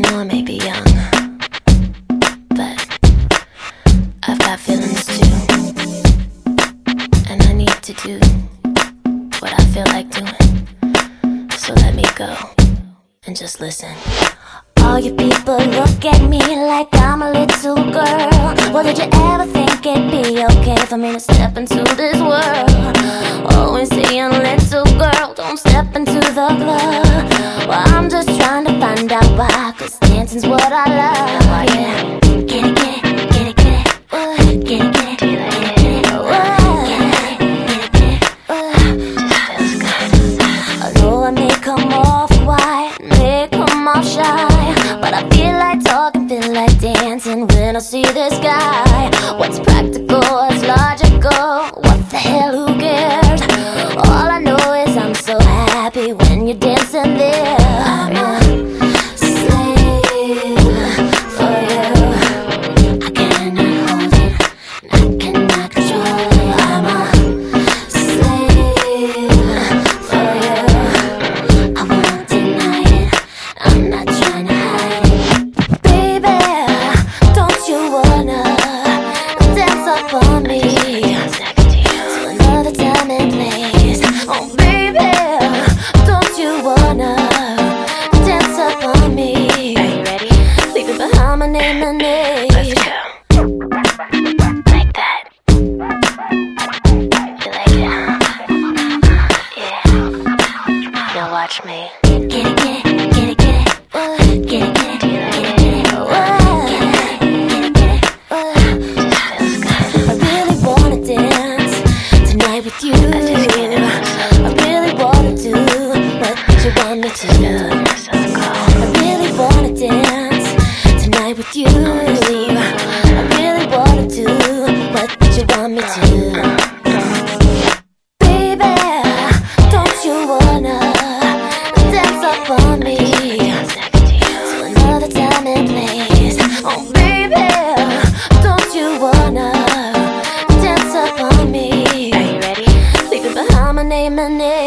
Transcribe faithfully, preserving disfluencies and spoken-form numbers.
know I may be young, but I've got feelings too, and I need to do what I feel like doing. So let me go and just listen. All you people look at me like I'm a little girl. Well, did you ever think it'd be okay for me to step into this world? Always saying, little girl, don't step into the club. Well, I'm just trying to find out why, cause dancing's what I love. Oh, yeah. Get it, get it, get it, get it. Uh, get it, get it, get it, get it. Uh, get it, get it, get it, get it. Uh, I know I may come off quiet, may come off shy, but I feel like talking, feel like dancing when I see this guy. What's practical, what's logical, what the hell, who cares? All I know is I'm so happy when you're dancing there. I'm a slave for you. I cannot hold it, I cannot control it. I'm a slave for you. I won't deny it, I'm not trying to hide it. Baby, don't you wanna dance up on me to another time and place? Oh baby, don't you wanna dance up on me? Are you ready? Leave it behind my name and age. Let's go. Like that. You like it, huh? Yeah. Now watch me. Get it, get it, get it, get it. Uh, get it, get it, get it, get it. Uh, get it, get it, get it. Uh, just feels good. I really wanna dance tonight with you. I just can't I really wanna do what you want me to do. I really wanna dance tonight with you. I really wanna do what you want me to do. Baby, don't you wanna dance up on me to another time and place? Oh baby, don't you wanna dance up on me? Are you ready? Leave it behind my name and name.